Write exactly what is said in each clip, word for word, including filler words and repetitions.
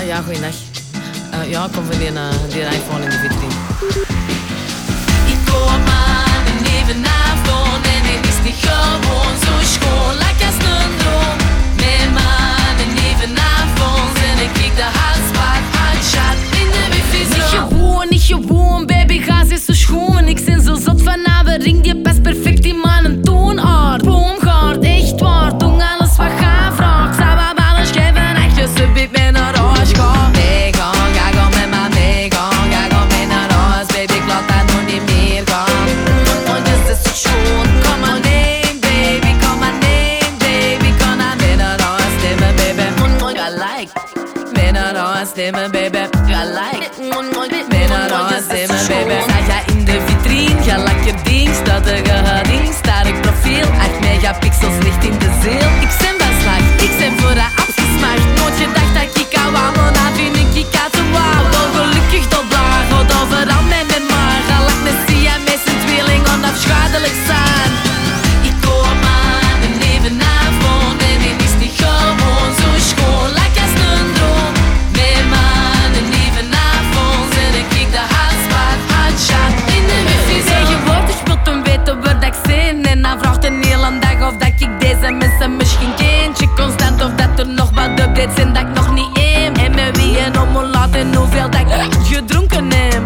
ja, goeiedag. Uh, ja, ik kom van die, uh, die iPhone in de vitrine. Ik kom aan een nieuwe avond en het is niet gewoon zo schoon, lekker als een droom. Neem aan een nieuwe avond en ik kijk de halsbad uitschat in de wifi-zone. Niet gewoon, niet gewoon, baby, gas is zo schoon. Ik ben zo zot van oude ring, die past perfect in mijn toonaard. Boomgaard, echt waar, doe alles wat ga vraag. Zou wel wel eens geven, echt je subiet mee naar huis gaan. Meegaan, ga gaan met mij meegaan, ga gaan mee naar huis, baby, ik laat dat nog niet meer gaan. Want dit is zo schoon, kom maar neem, baby, kom maar neem, baby, kom naar mee naar huis, nemen, baby. I like, mee naar huis, nemen, baby. I like, mee naar huis, nemen, baby. Sta jij in de vitrine, ga lekker ding, staat er gehading, sterk profiel, acht megapixels licht in de ziel. Ik ben van slag, ik ben voor de afgesmaakt. Nooit gedacht dat ik al wou, maar na vind ik ik uit de wauw. Wel gelukkig tot daar, gaat overal met me maar. Ga laat me zien, jij met z'n tweeling onafscheidelijk zijn. Ik kom aan een nieuwe avond en het is niet gewoon zo schoon, lekker als een droom. Neem aan een nieuwe avond en ik kijk de halsbad uitschat in de wifi-zone. Tegenwoordig wilt hem weten waar dat ik zin. En dan vraagt een hele dag of dat ik deze mensen misschien kindje constant. Of dat er nog wat updates zijn dat ik nog niet in. En met wie en om me laten hoeveel dat ik gedronken heb.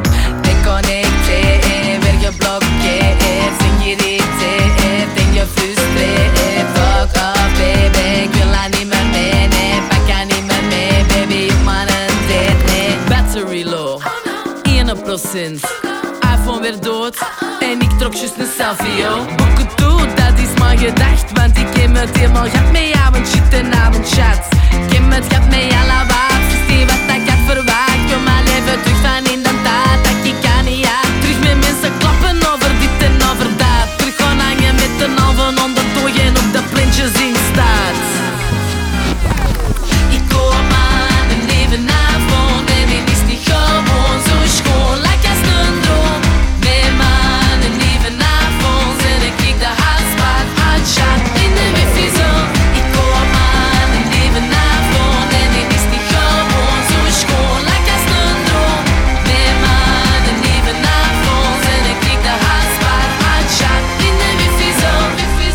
Déconnecté, weer geblokkeerd, zing geïrriteerd en gefrustreerd. Fuck off baby, ik wil haar niet meer mee, nee, pak haar niet meer mee, baby, op maar een date, nee. Battery low, één procent. iPhone weer dood en ik trok juist een selfie, yo. Boek het toe, dat is mijn gedacht, want ik heb het helemaal gehad met jou, want shit en avond chat. Ik heb het gehad met jou, la waard, versteer wat dat ik had verwacht. Ik wil mijn leven terug van in de tijd, dat ik kan niet uit. Terug met mensen klappen over dit en over dat. Terug gaan hangen met de halve onderdoog en op de plintjes in staat. Ik kom aan een nieuwe avond en het is niet gewoon zo schoon, lekker als een droom. Neem aan een nieuwe avond en ik kijk de halsbad uitschat in de wifi-zone. Ik kom aan een nieuwe avond en het is niet gewoon zo schoon, lekker als een droom. Neem aan een nieuwe avond en ik kijk de halsbad uitschat in de wifi-zone.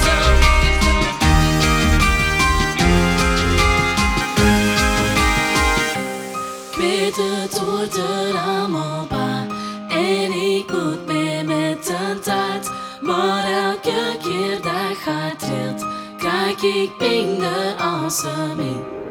Ik weet het hoort er allemaal bij. En ik moet mee met de tijd. Maar elke keer dat gaat trilt, kijk ik minder als ze in.